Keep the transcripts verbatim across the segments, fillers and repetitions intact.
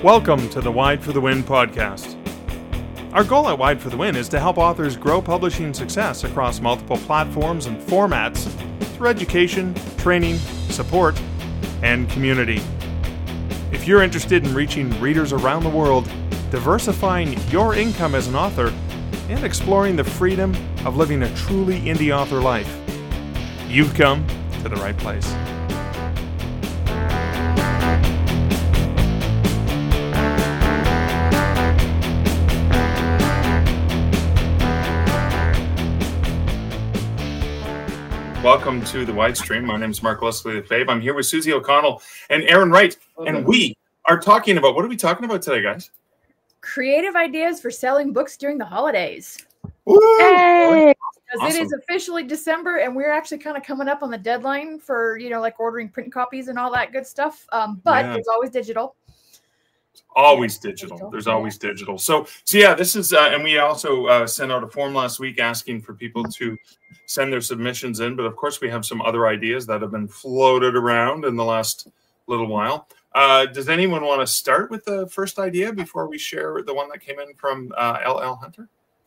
Welcome to the Wide for the Win podcast. Our goal at Wide for the Win is to help authors grow publishing success across multiple platforms and formats through education, training, support, and community. If you're interested in reaching readers around the world, diversifying your income as an author, and exploring the freedom of living a truly indie author life, you've come to the right place. Welcome to the Wide Stream. My name is Mark Leslie Lefebvre. I'm here with Susie O'Connell and Aaron Wright, and we are talking about, what are we talking about today, guys? Creative ideas for selling books during the holidays. Woo! Hey! Because Awesome. It is officially December, and we're actually kind of coming up on the deadline for, you know, like ordering print copies and all that good stuff. Um, but Yeah. there's always digital. Always digital. There's always digital. So, so yeah, this is, uh, and we also uh, sent out a form last week asking for people to send their submissions in. But of course, we have some other ideas that have been floated around in the last little while. Uh, does anyone want to start with the first idea before we share the one that came in from uh, L L Hunter?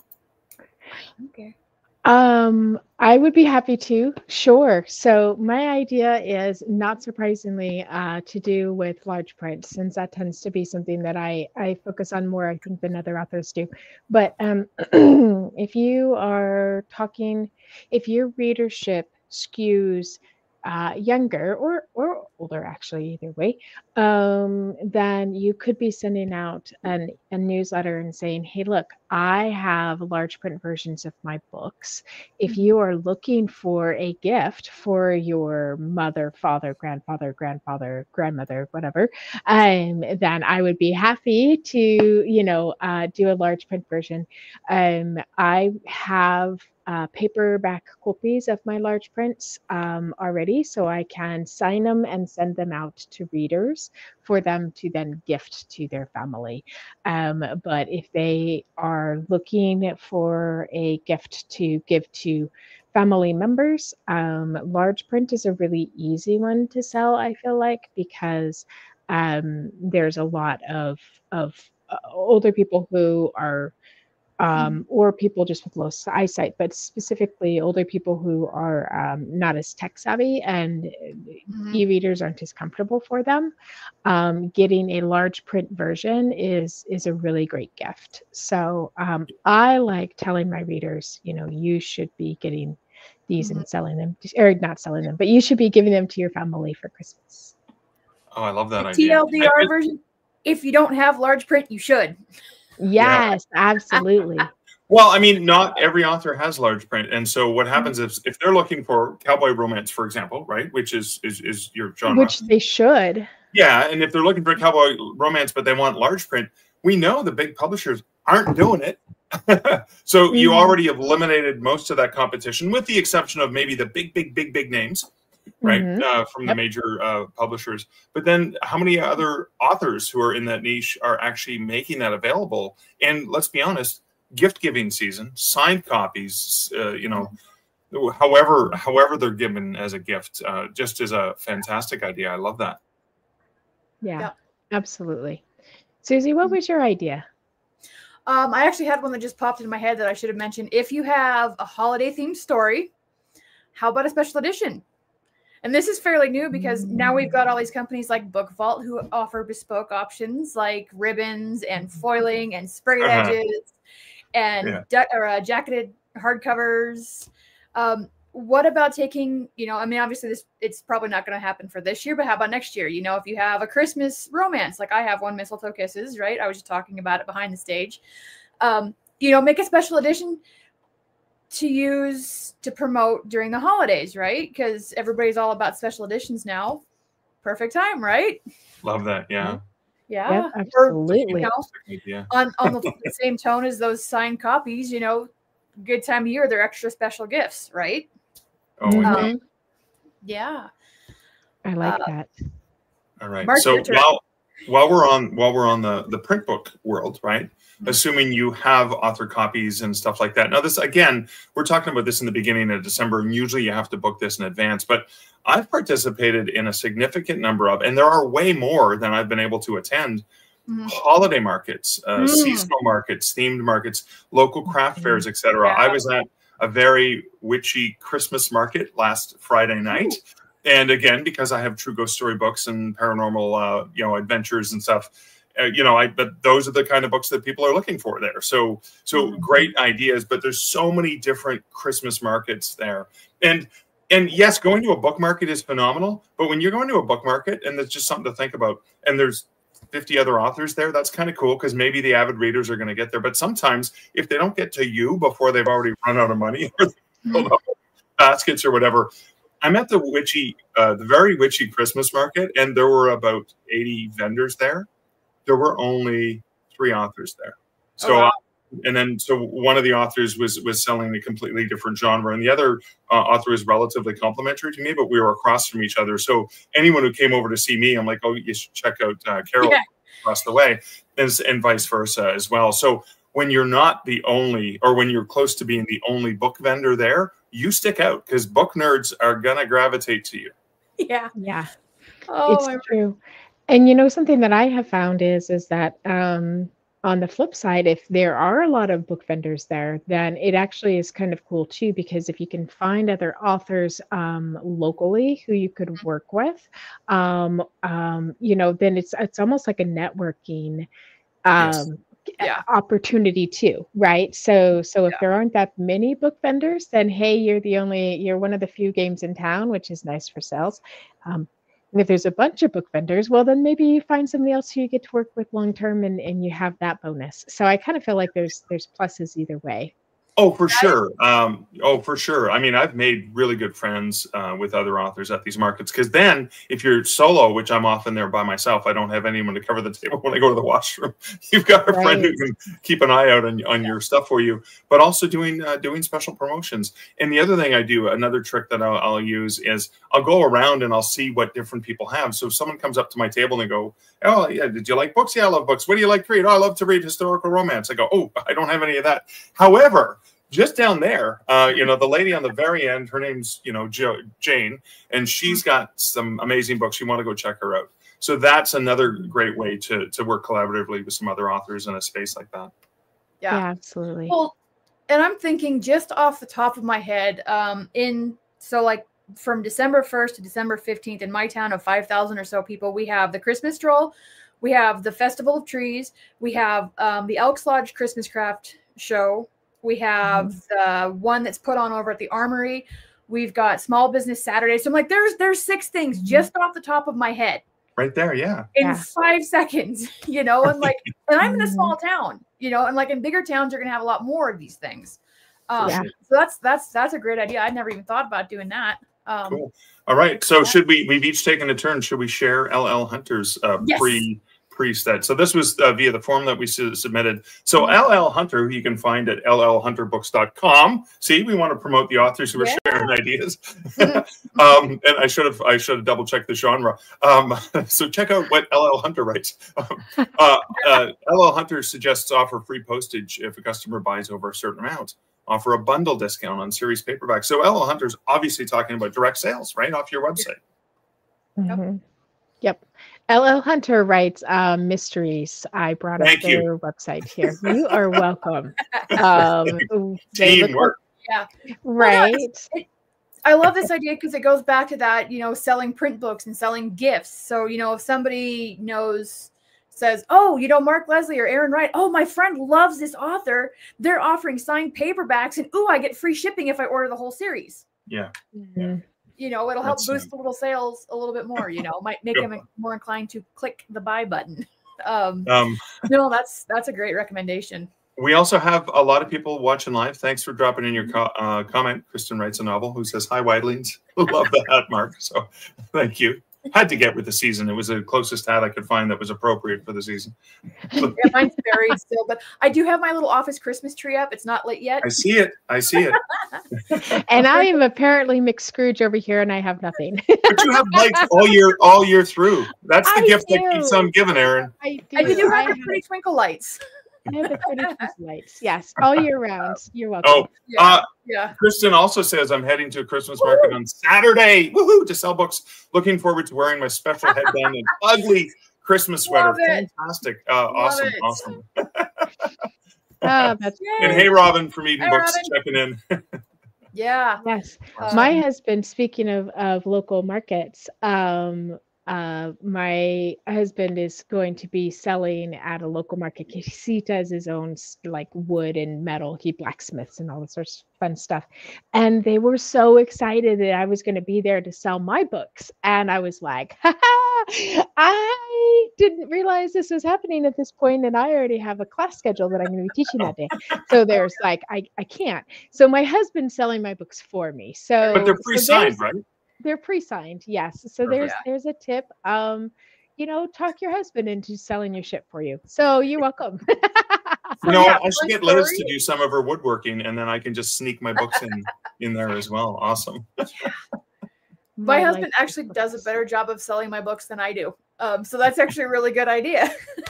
Okay. Um, I would be happy to. Sure. So my idea is, not surprisingly, uh, to do with large print, since that tends to be something that I, I focus on more, I think, than other authors do. But um, if you are talking, if your readership skews uh, younger or, or older, actually, either way, um, then you could be sending out an, a newsletter and saying, hey, look, I have large print versions of my books. If you are looking for a gift for your mother, father, grandfather, grandfather, grandmother, whatever, um, then I would be happy to, you know, uh, do a large print version. Um, I have Uh, paperback copies of my large prints um, already, so I can sign them and send them out to readers for them to then gift to their family. Um, but if they are looking for a gift to give to family members, um, large print is a really easy one to sell, I feel like, because um, there's a lot of, of uh, older people who are Um, or people just with low eyesight, but specifically older people who are um, not as tech savvy, and Mm-hmm. e-readers aren't as comfortable for them. Um, getting a large print version is is a really great gift. So um, I like telling my readers, you know, you should be getting these Mm-hmm. and selling them, or not selling them, but you should be giving them to your family for Christmas. Oh, I love that The idea. T L D R I- version, if you don't have large print, you should. Yes, absolutely. Well, I mean, not every author has large print, and so what happens is, if they're looking for cowboy romance, for example, right, which is is, is your genre, Which they should. yeah, and if they're looking for cowboy romance but they want large print, we know the big publishers aren't doing it. So you Mhm. already have eliminated most of that competition, with the exception of maybe the big, big, big, big names, right, Mhm. uh, from the Yep. major uh, publishers. But then how many other authors who are in that niche are actually making that available? And let's be honest, gift giving season, signed copies, uh, you know, however however they're given as a gift, uh, just is a fantastic idea. I love that. Yeah, Yeah. absolutely. Susie, what was your idea? Um, I actually had one that just popped in my head that I should have mentioned. If you have a holiday themed story, how about a special edition? And this is fairly new because now we've got all these companies like Book Vault who offer bespoke options like ribbons and foiling and sprayed Uh-huh. edges and Yeah. de- or, uh, jacketed hardcovers. Um, what about taking, you know, I mean, obviously this it's probably not going to happen for this year, but how about next year? You know, if you have a Christmas romance, like I have one, Mistletoe Kisses, right? I was just talking about it behind the stage. Um, you know, make a special edition to use to promote during the holidays, right? Because everybody's all about special editions now. Perfect time, right? Love that. Yeah. Yeah. Yep, Or, absolutely. you know, Yeah. on, on the, the same tone as those signed copies, you know, good time of year, they're extra special gifts, right? Oh, I know. Mhm. Yeah. I like uh, that. All right. Mark, So your turn. while while we're on while we're on the the print book world, right? Mhm. Assuming you have author copies and stuff like that. Now, this again, we're talking about this in the beginning of December, and usually you have to book this in advance. But I've participated in a significant number of, and there are way more than I've been able to attend, Mhm. holiday markets, uh, Mm. seasonal markets, themed markets, local craft fairs, et cetera. Yeah. I was at a very witchy Christmas market last Friday night. And again, because I have true ghost story books and paranormal, uh, you know, adventures and stuff, uh, you know, I but those are the kind of books that people are looking for there. So, so Mhm. great ideas, but there's so many different Christmas markets there. And and yes, going to a book market is phenomenal, but when you're going to a book market and there's just something to think about, and there's fifty other authors there, that's kind of cool because maybe the avid readers are going to get there. But sometimes if they don't get to you before they've already run out of money or filled up baskets or whatever, I'm at the witchy, uh, the very witchy Christmas market, and there were about eighty vendors there. There were only three authors there. So, Oh, wow. uh, and then so one of the authors was was selling a completely different genre, and the other uh, author was relatively complimentary to me, but we were across from each other. So anyone who came over to see me, I'm like, oh, you should check out uh, Carol Yeah. across the way, and, and vice versa as well. So when you're not the only, or when you're close to being the only book vendor there, you stick out because book nerds are gonna gravitate to you. Yeah. Yeah. Oh, It's my true. And you know, something that I have found is is that um, on the flip side, if there are a lot of book vendors there, then it actually is kind of cool too, because if you can find other authors um, locally who you could work with, um, um, you know, then it's it's almost like a networking Yes. um, Yeah. opportunity too, right? So so if Yeah. there aren't that many book vendors, then hey, you're the only you're one of the few games in town, which is nice for sales. Um, and if there's a bunch of book vendors, well, then maybe you find somebody else who you get to work with long term, and and you have that bonus. So I kind of feel like there's there's pluses either way. Oh, for sure. Um, oh, for sure. I mean, I've made really good friends uh, with other authors at these markets because then if you're solo, which I'm often there by myself, I don't have anyone to cover the table when I go to the washroom. You've got a friend who Right. can keep an eye out on, on your stuff for you, but also doing uh, doing special promotions. And the other thing I do, another trick that I'll, I'll use is I'll go around and I'll see what different people have. So if someone comes up to my table and they go, oh, yeah, did you like books? Yeah, I love books. What do you like to read? Oh, I love to read historical romance. I go, oh, I don't have any of that. However, just down there, uh, you know, the lady on the very end, her name's, you know, jo- Jane, and she's got some amazing books. You want to go check her out. So that's another great way to to work collaboratively with some other authors in a space like that. Yeah, Yeah. absolutely. Well, and I'm thinking just off the top of my head, um, in so like from December first to December fifteenth in my town of five thousand or so people, we have the Christmas Stroll, we have the Festival of Trees, we have um, the Elks Lodge Christmas Craft Show, we have the one that's put on over at the Armory, we've got Small Business Saturday. So I'm like, there's there's six things just off the top of my head Right there, yeah. in Yeah. five seconds, you know, and like, and I'm in a Mhm. small town, you know, and like in bigger towns, you're gonna have a lot more of these things. Um, Yeah. So that's that's that's a great idea. I'd never even thought about doing that. Um, Cool. All right. So should we, we've each taken a turn. Should we share L L Hunter's uh, Yes. pre pre-stat? So this was uh, via the form that we su- submitted. So L L Hunter, who you can find at L L hunter books dot com. See, we want to promote the authors who are Yeah. sharing ideas. um, and I should have I should have double checked the genre. Um, so check out what L L Hunter writes. Um, uh, uh, L L Hunter suggests offer free postage if a customer buys over a certain amount. Offer a bundle discount on series paperback. So L L Hunter's obviously talking about direct sales, right, off your website. Mhm. Yep. L L Hunter writes um, mysteries. I brought up Thank you. their website here. You are welcome. Um, they look Teamwork. Yeah. like- right. I love this idea because it goes back to that, you know, selling print books and selling gifts. So, you know, if somebody knows, says, oh, you know, Mark Leslie or Aaron Wright, oh, my friend loves this author. They're offering signed paperbacks and, ooh, I get free shipping if I order the whole series. Yeah. Mhm. You know, it'll help That's, boost um, the little sales a little bit more, you know, might make Good them more inclined to click the buy button. Um, Um, no, that's, that's a great recommendation. we also have a lot of people watching live. Thanks for dropping in your co- uh, comment. Kristen writes a novel who says, hi, Widlings. Love the hat, Mark. So thank you. Had to get with the season. It was the closest hat I could find that was appropriate for the season. Yeah, mine's buried still, but I do have my little office Christmas tree up. It's not lit yet. I see it. I see it. And I am apparently Mick Scrooge over here, and I have nothing. But you have lights all year, all year through. That's the I gift that do. keeps on giving, Aaron. I do. I do have I the pretty twinkle lights. I have the pretty Christmas lights. Yes, all year round. You're welcome. Oh, Yeah, uh, yeah. Kristen also says I'm heading to a Christmas market on Saturday. Woohoo! To sell books. Looking forward to wearing my special headband and ugly Christmas sweater. Love it. Fantastic. Uh, Love awesome. it. Awesome. Oh, that's Yay. And hey, Robin from Eden Hey, Books Robin. checking in. Yeah. yes. Um, My husband, speaking of, of local markets, um, uh, my husband is going to be selling at a local market. He does his own s- like wood and metal. He blacksmiths and all this sorts of fun stuff. And they were so excited that I was going to be there to sell my books. And I was like, ha ha, I didn't realize this was happening at this point, and I already have a class schedule that I'm going to be teaching that day. So there's like, I, I can't. So my husband's selling my books for me. So But they're so pre-signed, there's- right? they're pre-signed, yes. So there's Yeah. there's a tip. Um, you know, talk your husband into selling your shit for you. So you're welcome. You know, Yeah, I should fun get Liz story. to do some of her woodworking, and then I can just sneak my books in in there as well. Awesome. My life husband is actually does a books. better job of selling my books than I do. Um, so that's actually a really good idea.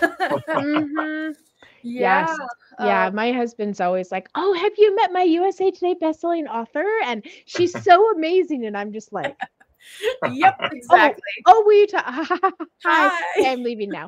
Mhm. yeah. Yes. Yeah, um, my husband's always like, "Oh, have you met my U S A Today bestselling author? And she's so amazing." And I'm just like, yep, exactly. "Oh, will you talk? Hi, Hi. okay, I'm leaving now."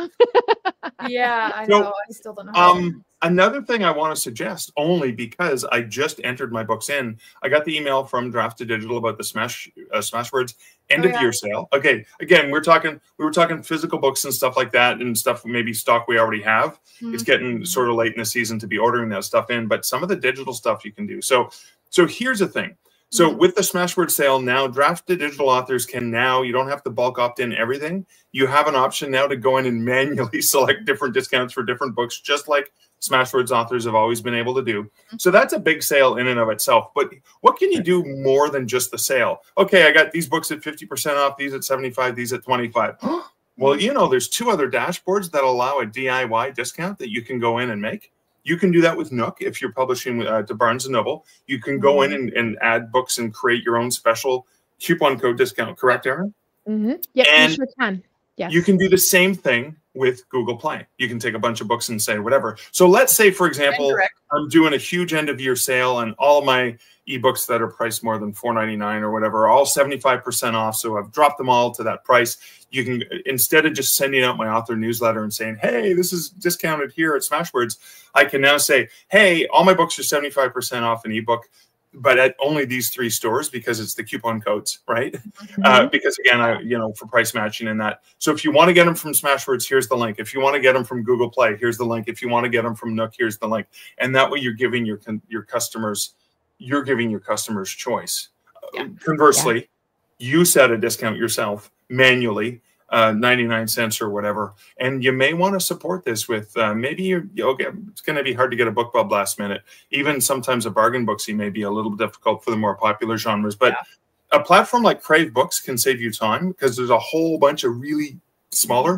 Yeah, I So, know. I still don't know. How to- Um, another thing I want to suggest, only because I just entered my books in, I got the email from Draft to Digital about the Smash uh, Smashwords end Oh, of yeah. year sale. Okay, again, we're talking we were talking physical books and stuff like that, and stuff maybe stock we already have. Mhm. It's getting sort of late in the season to be ordering that stuff in, but some of the digital stuff you can do. So, so here's the thing. So Mhm. with the Smashword sale now, Draft to Digital authors can now, you don't have to bulk opt in everything. You have an option now to go in and manually select different discounts for different books, just like Smashwords authors have always been able to do. So that's a big sale in and of itself. But what can you do more than just the sale? Okay, I got these books at fifty percent off, these at seventy-five, these at twenty-five. Well, you know, there's two other dashboards that allow a D I Y discount that you can go in and make. You can do that with Nook if you're publishing uh, to Barnes and Noble. You can go in and, and add books and create your own special coupon code discount. Correct, Erin? Mhm. Yep, And you sure can. Yes. You can do the same thing with Google Play. You can take a bunch of books and say whatever. So let's say, for example, Indirect. I'm doing a huge end of year sale and all of my ebooks that are priced more than four ninety-nine or whatever, are all seventy-five percent off. So I've dropped them all to that price. You can, instead of just sending out my author newsletter and saying, hey, this is discounted here at Smashwords, I can now say, hey, all my books are seventy-five percent off an ebook, but at only these three stores because it's the coupon codes, right? Mhm. Uh, because again, I, you know, for price matching and that. So if you want to get them from Smashwords, here's the link. If you want to get them from Google Play, here's the link. If you want to get them from Nook, here's the link. And that way you're giving your, your customers, you're giving your customers choice. Yeah. Conversely, you set a discount yourself manually, uh, ninety-nine cents or whatever. And you may want to support this with uh, maybe you're, okay, it's going to be hard to get a book club last minute. Even sometimes a bargain booksy may be a little difficult for the more popular genres. But yeah. a platform like Crave Books can save you time because there's a whole bunch of really smaller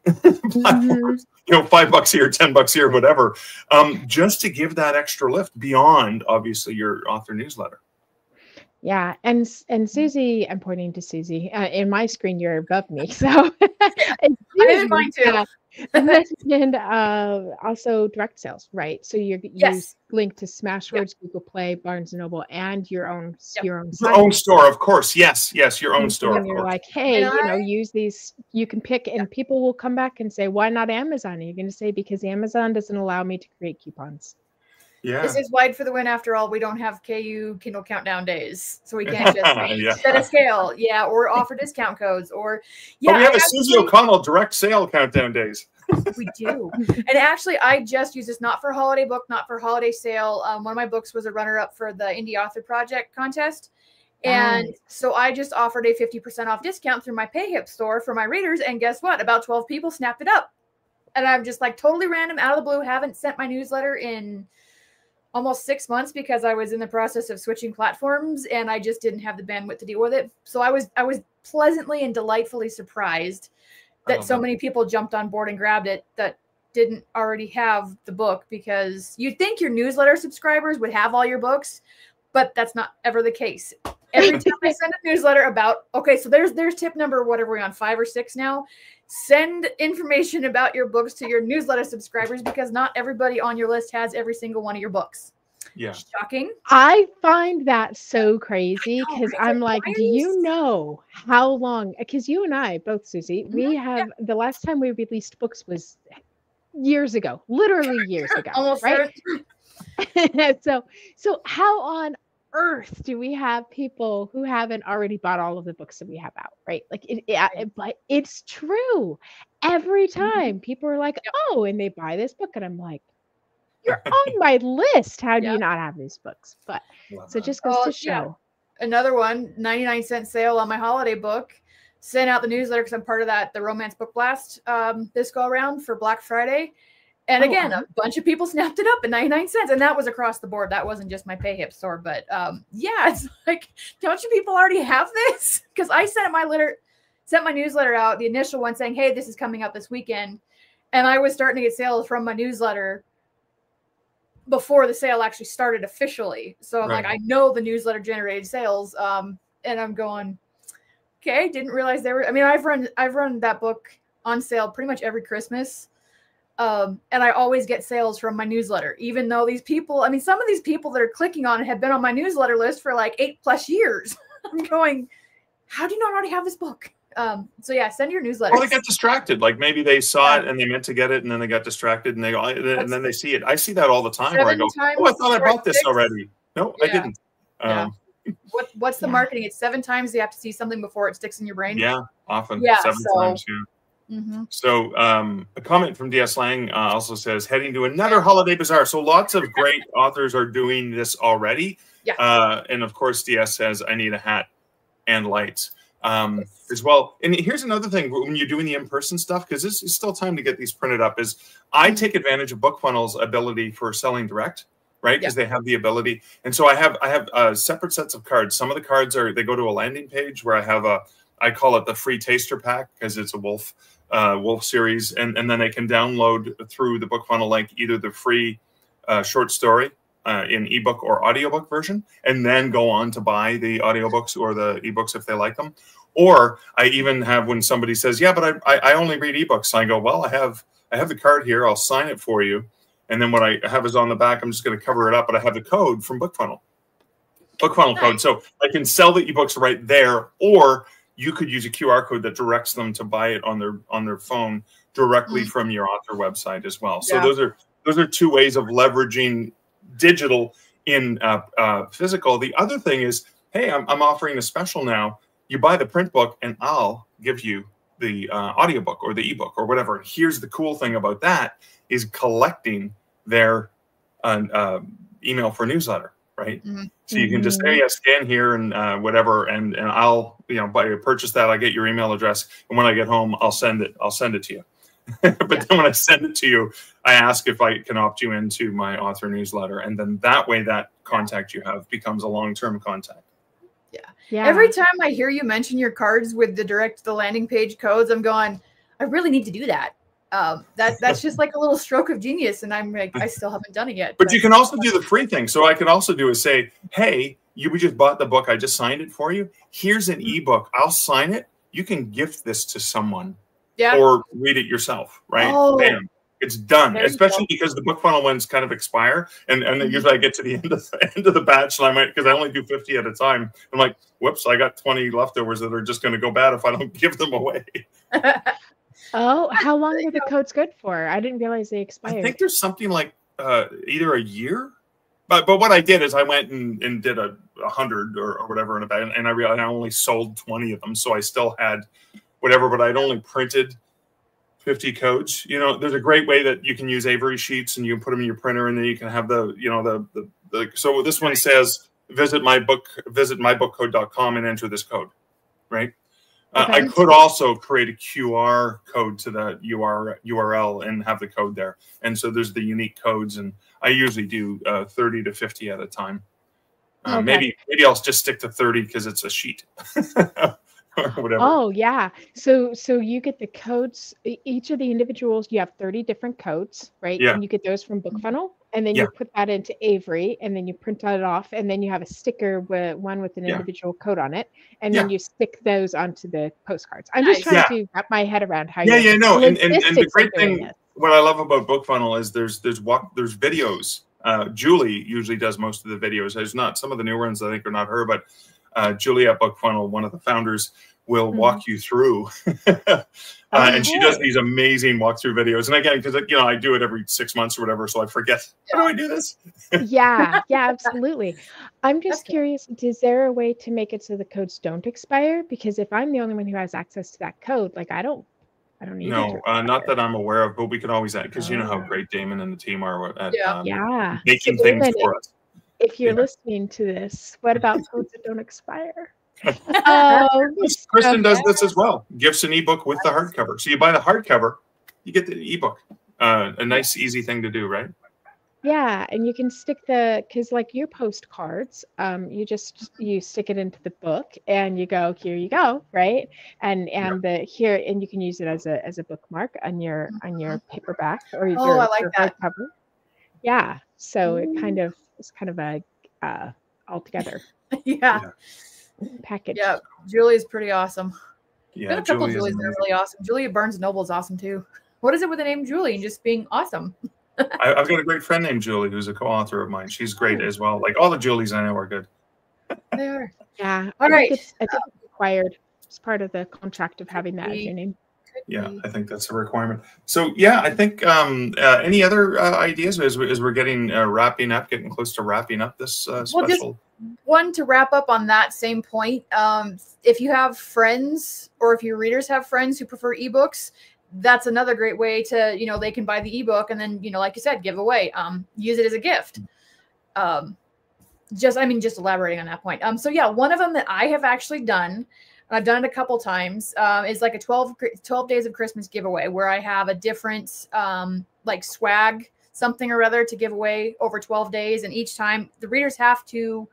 platforms, you know, five bucks here, ten bucks here, whatever, um, just to give that extra lift beyond, obviously, your author newsletter. Yeah, and and Susie, I'm pointing to Susie. Uh, in my screen, you're above me, so. and I have mine too. Uh, and then and, uh, also direct sales, right? So you're Yes. you link to Smashwords, Google Play, Barnes and Noble, and your own Yep. your own Your site. own store, of course. Yes, yes, your own And store. then Of you're course. like, hey, And you know, I- use these. You can pick, and people will come back and say, why not Amazon? And you're going to say because Amazon doesn't allow me to create coupons. Yeah. This is wide for the win. After all, we don't have K U Kindle Countdown days, so we can't just Yeah. set a scale, yeah, or offer discount codes, or yeah. But we have I a Susie actually- O'Connell direct sale countdown days. We do. And actually, I just use this not for holiday book, not for holiday sale. Um, one of my books was a runner up for the Indie Author Project contest. And Nice. so I just offered a fifty percent off discount through my PayHip store for my readers. And guess what? About twelve people snapped it up. And I'm just like totally random, out of the blue, haven't sent my newsletter in almost six months because I was in the process of switching platforms and I just didn't have the bandwidth to deal with it. So I was I was pleasantly and delightfully surprised that Oh, so man. many people jumped on board and grabbed it that didn't already have the book, because you'd think your newsletter subscribers would have all your books, but that's not ever the case. Every time I send a newsletter about, okay, so there's there's tip number, whatever we're on, five or six now. Send information about your books to your newsletter subscribers because not everybody on your list has every single one of your books. Yeah. Shocking. I find that so crazy know, because right? I'm Like, like, why do are you you s- know how long? Because you and I both, Susie, Mhm. we have the last time we released books was years ago, literally years ago, Almost right? seven. so, so how on earth do we have people who haven't already bought all of the books that we have out, right? Like, it, yeah, Right. it, but it's true. Every Mhm. time people are like, Yep. oh, and they buy this book, and I'm like, you're on my list. How do Yeah. you not have these books? But Love so it that. just goes Oh, to yeah. show. Another one, ninety-nine cent sale on my holiday book. Sent out the newsletter because I'm part of that, the Romance Book Blast um, this go around for Black Friday. And Oh, again, uh-huh. a bunch of people snapped it up at ninety-nine cents. And that was across the board. That wasn't just my PayHip store. But um, yeah, it's like, don't you people already have this? Because I sent my letter, sent my newsletter out, the initial one saying, hey, this is coming up this weekend. And I was starting to get sales from my newsletter before the sale actually started officially. So I'm Right. like, I know the newsletter generated sales. Um, and I'm going, okay, didn't realize they were, I mean, I've run, I've run that book on sale pretty much every Christmas. Um, and I always get sales from my newsletter, even though these people, I mean, some of these people that are clicking on it have been on my newsletter list for like eight plus years. I'm going, how do you not already have this book? Um, so yeah, send your newsletters. Well, they got distracted. Like maybe they saw Yeah. it and they meant to get it, and then they got distracted, and they and That's then they see it. I see that all the time. Where I seven go, times "Oh, I thought I four, bought this six. already." No, I Yeah. didn't. Yeah. Um, What what's the Yeah. marketing? It's seven times you have to see something before it sticks in your brain. yeah, often Yeah, seven so- times. Yeah. Mm-hmm. So um, a comment from D S Lang uh, also says, heading to another holiday bazaar. So lots of great authors are doing this already. Yeah. Uh, and of course, D S says, I need a hat and lights um, Yes. as well. And here's another thing when you're doing the in-person stuff, because this is still time to get these printed up, is I Mm-hmm. take advantage of BookFunnel's ability for selling direct, right? Because they have the ability. And so I have I have uh, separate sets of cards. Some of the cards are, they go to a landing page where I have a, I call it the free taster pack because it's a wolf uh, wolf series. And, and then they can download through the BookFunnel link either the free uh, short story uh, in ebook or audiobook version, and then go on to buy the audiobooks or the ebooks if they like them. Or I even have when somebody says, yeah, but I, I, I only read ebooks. I go, well, I have I have the card here. I'll sign it for you. And then what I have is on the back, I'm just going to cover it up, but I have the code from BookFunnel. BookFunnel Nice. code. So I can sell the ebooks right there, or you could use a Q R code that directs them to buy it on their on their phone directly Mm. from your author website as well. So Yeah. those are those are two ways of leveraging digital in uh, uh, physical. The other thing is, hey, I'm, I'm offering a special now. You buy the print book, and I'll give you the uh, audiobook or the ebook or whatever. Here's the cool thing about that is collecting their uh, uh, email for newsletter, right? Mhm. So you can just Mhm. say, yeah, scan here and uh, whatever, and and I'll you know buy purchase that. I'll get your email address, and when I get home, I'll send it. I'll send it to you. But Yeah. then when I send it to you, I ask if I can opt you into my author newsletter, and then that way, that contact you have becomes a long-term contact. Yeah. Every time I hear you mention your cards with the direct the landing page codes, I'm going, I really need to do that. Um, that that's just like a little stroke of genius, and I'm like, I still haven't done it yet. But you can also do the free thing. So I can also do is say, hey, you just bought the book. I just signed it for you. Here's an ebook. I'll sign it. You can gift this to someone yeah, or read it yourself, right? Oh. Bam. It's done, There you especially go. because the BookFunnel ones kind of expire. And, and then Mhm. usually I get to the end of the end of the batch and I might, because I only do fifty at a time. I'm like, whoops, I got twenty leftovers that are just going to go bad if I don't give them away. Oh, how long are the codes good for? I didn't realize they I expired. think there's something like uh, either a year, but but what I did is I went and, and did a, a hundred or, or whatever in a bag, and I realized I only sold twenty of them, so I still had whatever, but I'd only printed fifty codes. You know, there's a great way that you can use Avery sheets and you can put them in your printer, and then you can have the you know the the, the so this one says visit my book visit my book code dot com and enter this code, right? Uh, I Okay. could also create a Q R code to the U R U R L and have the code there. And so there's the unique codes, and I usually do uh, thirty to fifty at a time. Uh, Okay. Maybe maybe I'll just stick to thirty because it's a sheet or whatever. Oh yeah. So so you get the codes. e- Each of the individuals, you have thirty different codes, right? Yeah. And you get those from BookFunnel, and then Yeah. you put that into Avery, and then you print it off, and then you have a sticker with one with an Yeah. individual code on it, and then Yeah. you stick those onto the postcards. I'm just Nice. trying Yeah. to wrap my head around how. Yeah, you yeah, no, and, and, and the logistics of great doing thing, this. what I love about BookFunnel is there's there's walk there's videos Uh, Julie usually does most of the videos. There's not some of the new ones I think are not her, but uh, Julie at Book Funnel, one of the founders, will mm-hmm. walk you through. uh, oh, and she does these amazing walkthrough videos. And again, because you know I do it every six months or whatever, so I forget. How do I do this? yeah, yeah, absolutely. I'm just That's curious, good. Is there a way to make it so the codes don't expire? Because if I'm the only one who has access to that code, like I don't I don't need No, uh, not that I'm aware of, but we can always add, because oh. you know how great Damon and the team are at yeah. Um, yeah. making so things Damon, for us. If you're yeah. listening to this, what about codes that don't expire? Oh, Kristen does this as well. Gifts an ebook with the hardcover. So you buy the hardcover, you get the ebook. Uh, a nice, easy thing to do, right? Yeah, and you can stick the, because like your postcards, um, you just you stick it into the book and you go, here you go, right? And and yeah. the here and you can use it as a as a bookmark on your on your paperback or your, oh, I like your that. hardcover. Yeah, so Ooh. it kind of it's kind of a uh, all together. yeah. yeah. Package. Yeah, Julie is pretty awesome. Yeah, Got a couple Julie of Julies that are really awesome. Julia Burns Noble is awesome too. What is it with the name Julie and just being awesome? I, I've got a great friend named Julie who's a co-author of mine. She's great as well. Like all the Julies I know are good. They are. Yeah. All I right. Think it's, I think it's required. It's part of the contract of having that as your name. Yeah, I think that's a requirement. So yeah, I think um, uh, any other uh, ideas as, we, as we're getting uh, wrapping up, getting close to wrapping up this uh, special. Well, just one to wrap up on that same point. Um, if you have friends or if your readers have friends who prefer ebooks, that's another great way to, you know, they can buy the ebook and then, you know, like you said, give away, um, use it as a gift. Um, just, I mean, just elaborating on that point. Um, so yeah, one of them that I have actually done, I've done it a couple times, um, is like a twelve, twelve days of Christmas giveaway where I have a different, um, like swag, something or other to give away over twelve days. And each time the readers have to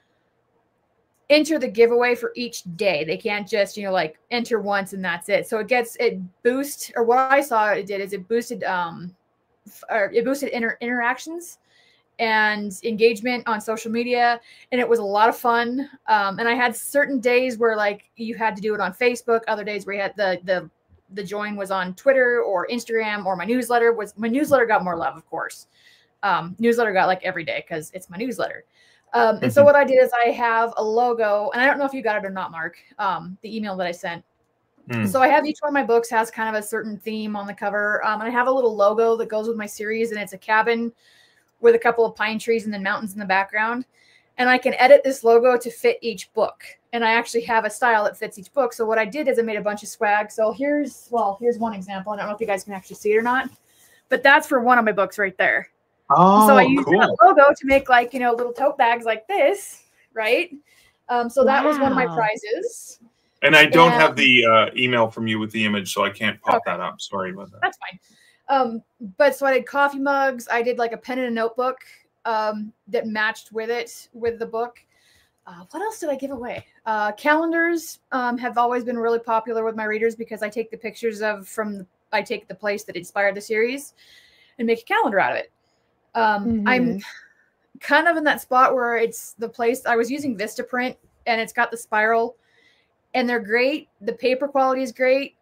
enter the giveaway for each day. They can't just, you know, like enter once and that's it. So it gets, it boosts, or what I saw it did is it boosted, um, or it boosted inter interactions and engagement on social media. And it was a lot of fun. Um, and I had certain days where like you had to do it on Facebook, other days where you had the, the, the join was on Twitter or Instagram, or my newsletter was, my newsletter got more love, of course. Um, newsletter got like every day because it's my newsletter. Um, and so what I did is I have a logo, and I don't know if you got it or not, Mark, um, the email that I sent. Mm. So I have each one of my books has kind of a certain theme on the cover. Um, and I have a little logo that goes with my series, and it's a cabin with a couple of pine trees and then mountains in the background. And I can edit this logo to fit each book. And I actually have a style that fits each book. So what I did is I made a bunch of swag. So here's, well, here's one example. I don't know if you guys can actually see it or not, but that's for one of my books right there. Oh, so I used cool. that logo to make like, you know, little tote bags like this, right? Um, so that wow. was one of my prizes. And I don't and, have the uh, email from you with the image, so I can't pop okay. that up. Sorry about that. That's fine. Um, but so I did coffee mugs. I did like a pen and a notebook um, that matched with it, with the book. Uh, what else did I give away? Uh, calendars um, have always been really popular with my readers because I take the pictures of from, the, I take the place that inspired the series and make a calendar out of it. Um, mm-hmm. I'm kind of in that spot where it's the place I was using Vistaprint and it's got the spiral and they're great. The paper quality is great,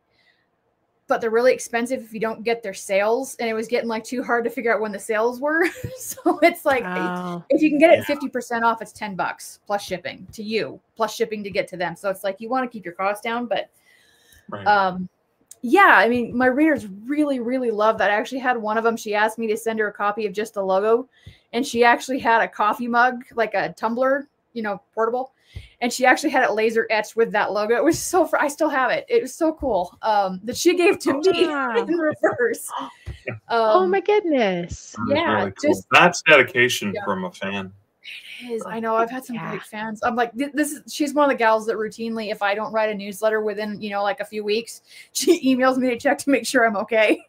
but they're really expensive if you don't get their sales. And it was getting like too hard to figure out when the sales were. So it's like, oh, if you can get it fifty percent off, it's ten bucks plus shipping to you, plus shipping to get to them. So it's like, you want to keep your costs down, but, right. um, yeah, I mean, my readers really, really love that. I actually had one of them. She asked me to send her a copy of just the logo. And she actually had a coffee mug, like a tumbler, you know, portable. And she actually had it laser etched with that logo. It was so, fr I still have it. It was so cool um, that she gave to me wow. in reverse. Um, oh, my goodness. Yeah. Really cool. Just, That's dedication yeah. from a fan. It is. I know. I've had some yeah. great fans. I'm like, this is, she's one of the gals that routinely, if I don't write a newsletter within, you know, like a few weeks, she emails me to check to make sure I'm okay.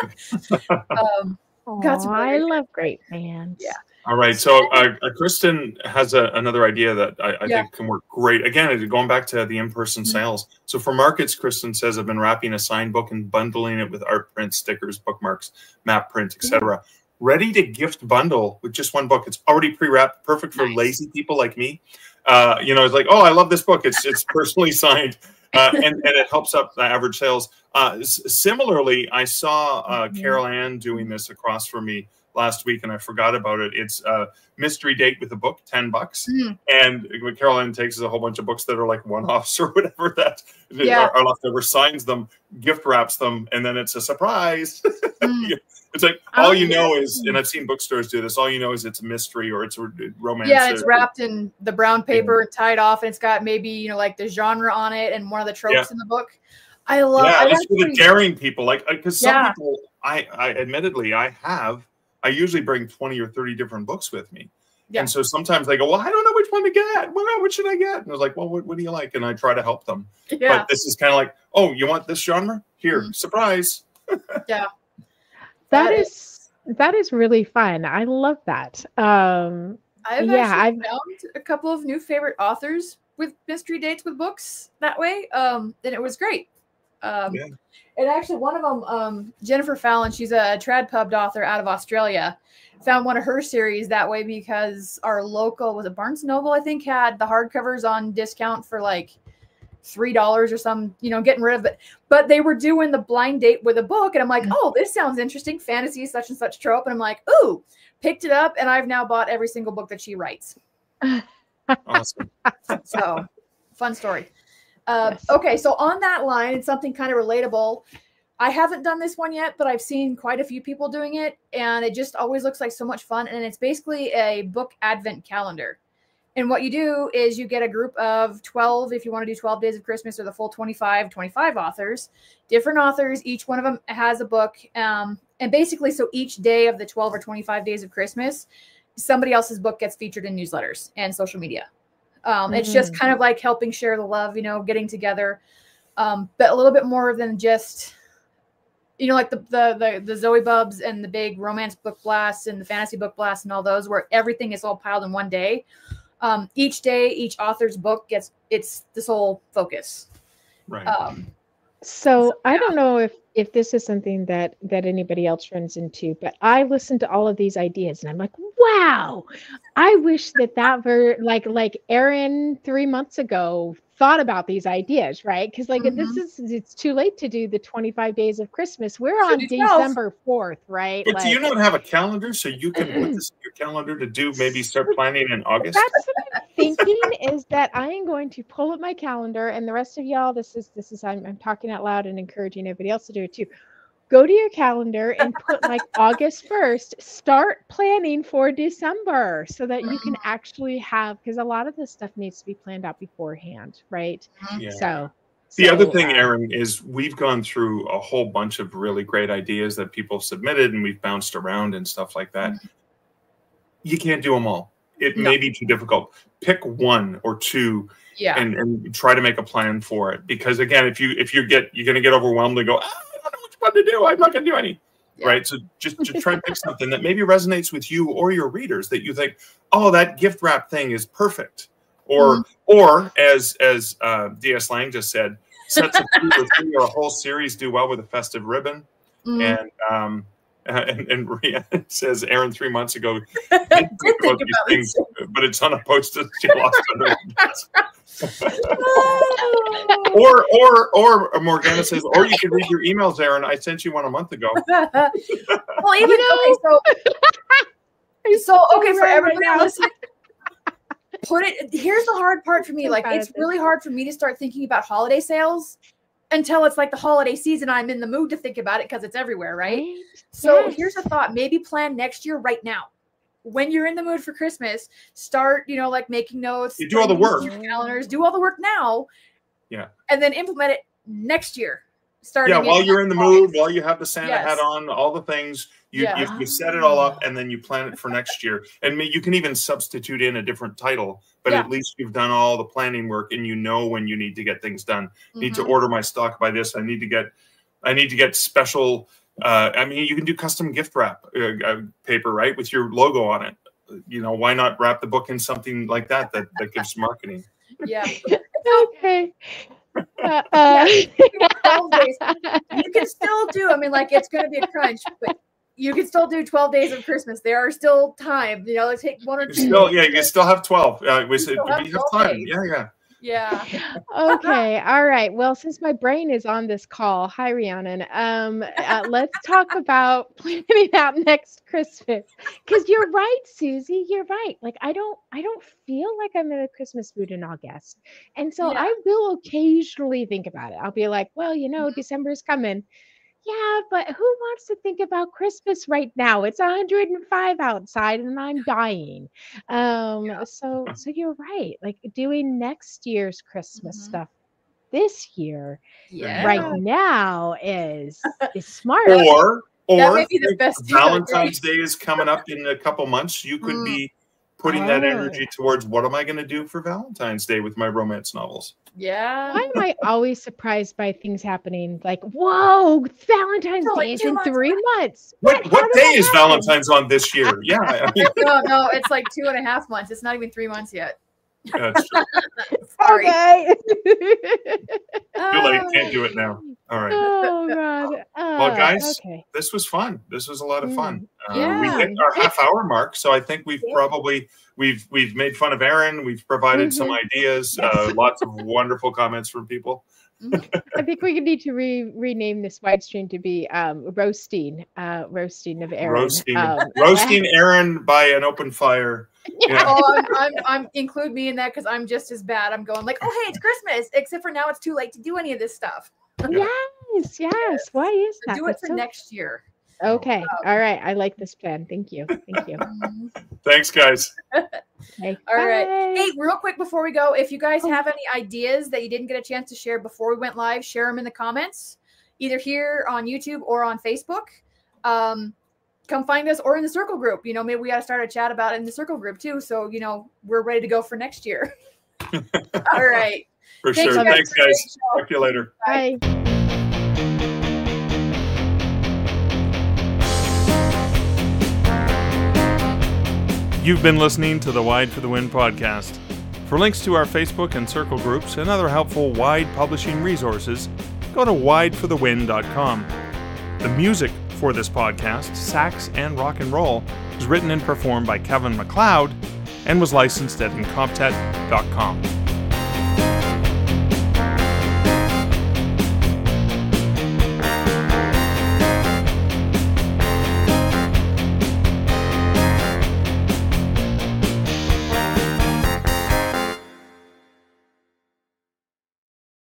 um, Aww, got some I love great fans. Yeah. All right. So uh, uh, Kristen has a, another idea that I, I yeah. think can work great. Again, going back to the in-person mm-hmm. sales. So for markets, Kristen says, I've been wrapping a signed book and bundling it with art print, stickers, bookmarks, map print, et cetera. Mm-hmm. Ready to gift bundle with just one book. It's already pre-wrapped, perfect for nice. lazy people like me. Uh, you know, it's like, oh, I love this book. It's it's personally signed, uh, and, and it helps up the average sales. Uh, similarly, I saw uh, mm-hmm. Carol Ann doing this across from me last week and I forgot about it. It's a mystery date with a book, ten bucks. Mm. And what Caroline takes is a whole bunch of books that are like one-offs or whatever that Yeah. are, are leftover, signs them, gift wraps them, and then it's a surprise. Mm. It's like all Oh, you know yeah. is, and I've seen bookstores do this, all you know is it's a mystery or it's a romance. Yeah, it's or- wrapped in the brown paper and tied off, and it's got maybe, you know, like the genre on it and one of the tropes Yeah. in the book. I love Yeah, I it's for the actually- daring people. Like, because some Yeah. people, I, I admittedly, I have, I usually bring twenty or thirty different books with me. Yeah. And so sometimes they go, well, I don't know which one to get. Well, what should I get? And I was like, well, what, what do you like? And I try to help them. Yeah. But this is kind of like, oh, you want this genre? Here, Mhm. surprise. Yeah. That That is that is really fun. I love that. Um, I've Yeah, actually I've- found a couple of new favorite authors with mystery dates with books that way. Um, and it was great. Um, Yeah. And actually, one of them, um, Jennifer Fallon, she's a trad pubbed author out of Australia, found one of her series that way because our local, was it Barnes and Noble, I think, had the hardcovers on discount for like three dollars or some, you know, getting rid of it. But they were doing the blind date with a book. And I'm like, oh, this sounds interesting. Fantasy, such and such trope. And I'm like, ooh, picked it up. And I've now bought every single book that she writes. Awesome. So fun story. Uh, Yes. Okay, so on that line, it's something kind of relatable. I haven't done this one yet, but I've seen quite a few people doing it, and it just always looks like so much fun. And it's basically a book advent calendar. And what you do is you get a group of twelve, if you want to do twelve Days of Christmas, or the full twenty-five, twenty-five authors, different authors. Each one of them has a book. Um, and basically, so each day of the twelve or twenty-five Days of Christmas, somebody else's book gets featured in newsletters and social media. Um, It's just kind of like helping share the love, you know, getting together, um, but a little bit more than just, you know, like the, the the the Zoe Bubs and the big romance book blasts and the fantasy book blasts and all those, where everything is all piled in one day. Um, each day, each author's book gets it's the sole focus. Right. Um, So I don't know if if this is something that that anybody else runs into, but I listen to all of these ideas and I'm like, wow, I wish that that were like like Erin three months ago thought about these ideas, right? Because like this is it's too late to do the twenty-five Days of Christmas. We're on Should do twelve. December fourth, right? But Like, do you not have a calendar so you can put this in your calendar to do, maybe start planning in August? That's what I'm thinking is that I am going to pull up my calendar, and the rest of y'all, this is this is I'm, I'm talking out loud and encouraging everybody else to do it too. Go to your calendar and put like August first, start planning for December so that you can actually have, because a lot of this stuff needs to be planned out beforehand, right? Yeah. So The so, other thing, uh, Erin, is we've gone through a whole bunch of really great ideas that people submitted and we've bounced around and stuff like that. You can't do them all. It No. may be too difficult. Pick one or two yeah. and, and try to make a plan for it. Because again, if you if you get you're gonna get overwhelmed and go, ah, I don't know which one to do. I'm not gonna do any. Yeah. Right. So just to try and pick something that maybe resonates with you or your readers that you think, oh, that gift wrap thing is perfect. Or Mhm. or as as uh, D S Lang just said, sets of two or three or a whole series do well with a festive ribbon. Mhm. And um and, and Maria says Erin three months ago I did did think think about these about things, it. but it's on a post-it she lost under her desk. Oh. Or or or Morgana says, or you can read your emails, Erin. I sent you one a month ago. Well, even You know- okay, so so okay for right everybody now. listening. Put it. Here's the hard part for me. I'm Like proud it's of this. really hard for me to start thinking about holiday sales until it's like the holiday season. I'm in the mood to think about it because it's everywhere, right? right? So Yes. here's a thought: maybe plan next year right now. When you're in the mood for Christmas, start, you know, like making notes. You do all the putting work. in your calendars, do all the work now. Yeah. And then implement it next year. Starting Yeah, while in you're in the August. mood, while you have the Santa Yes. hat on, all the things, you, Yeah. you you set it all up and then you plan it for next year. And may- you can even substitute in a different title, but Yeah. at least you've done all the planning work and you know when you need to get things done. Need to Mhm. order my stock by this. I need to get, I need to get special. Uh, I mean, you can do custom gift wrap uh, uh, paper, right, with your logo on it. You know, why not wrap the book in something like that that, that gives marketing? Yeah. Okay. Uh, uh, twelve days. You can still do, I mean, like it's going to be a crunch, but you can still do twelve days of Christmas. There are still time, you know, let's take one or You two. still, yeah, you can still have twelve. Uh, we said still have we have twelve time. days. Yeah, yeah. Yeah. Okay. All right. Well, since my brain is on this call, hi Rhiannon. Um, uh, let's talk about planning out next Christmas. Because you're right, Susie. You're right. Like I don't, I don't feel like I'm in a Christmas mood in August, and so Yeah. I will occasionally think about it. I'll be like, well, you know, December's coming. Yeah, but who wants to think about Christmas right now? It's one hundred five outside and I'm dying. Um, so so you're right. Like doing next year's Christmas Mhm. stuff this year Yeah. right now is is smart. Or That or may be the if best deal, Valentine's Day is coming up in a couple months, you could Mm. be putting that Oh. energy towards what am I going to do for Valentine's Day with my romance novels? Yeah. Why am I always surprised by things happening? Like, whoa, Valentine's So, like, Day is two in months three months. What How what did day that is happen? Valentine's on this year? Yeah, I mean, No, no, it's like two and a half months. It's not even three months yet. that's true. Sorry. Okay. Too late. Can't do it now. All right. Oh God. Well, Uh, guys, okay. this was fun. This was a lot of fun. Uh, we Yeah. hit our half hour mark, so I think we've Yeah. probably we've we've made fun of Aaron. We've provided some Mhm. ideas. Uh, lots of wonderful comments from people. I think we need to re- rename this wide stream to be um, roasting, uh, roasting of Aaron. Roasting, Um, roasting Aaron by an open fire. Yeah. Oh, I'm, I'm, I'm include me in that because I'm just as bad. I'm going like, oh hey, it's Christmas. Except for now, it's too late to do any of this stuff. yes, yes. Why is So that? do it That's for so- next year. Okay. All right. I like this plan. Thank you. Thank you. Mhm. Thanks, guys. Okay. All right. Bye. Hey, real quick before we go, if you guys Oh. have any ideas that you didn't get a chance to share before we went live, share them in the comments, either here on YouTube or on Facebook. Um, come find us or in the circle group. You know, maybe we got to start a chat about it in the circle group too. So, you know, we're ready to go for next year. All right. For Thanks, sure. guys, Thanks, for guys. the show. Talk to you later. Bye. You've been listening to the Wide for the Win podcast. For links to our Facebook and Circle groups and other helpful Wide publishing resources, go to wide for the win dot com. The music for this podcast, Sax and Rock and Roll, was written and performed by Kevin MacLeod and was licensed at incomptet dot com.